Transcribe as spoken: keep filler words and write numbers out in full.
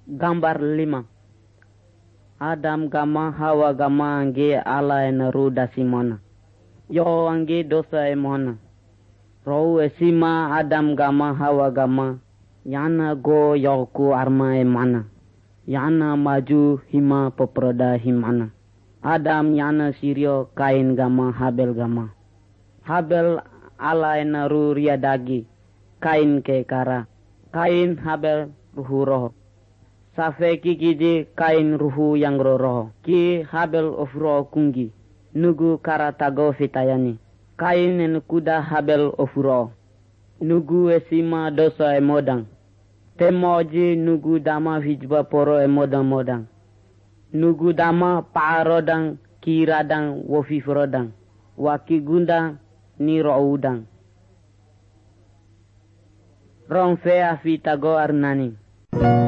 Gambar lima. Adam gama Hawa gama angge ala ena ruda simona. Yo angge dosa emona. Rau esima Adam gama Hawa gama. Yana go yoku arma emana. Yana maju hima peproda himana. Adam yana sirio Kain gama Habel gama. Habel ala ena ru riadagi. Kain ke kara. Kain Habel ruhu roho. Safe kikiji Kain ruhu yang roho. Ki Habel ofro kungi. Nugu kara tago fitayani. Kain en kuda Habel ofro. Nugu esima dosa emodang. Temoji nugu dama hijba poro emodang modang. Nugu dama paarodang kiradang wofifrodang. Waki gundang ni roudang. Rong fea fitago arnani.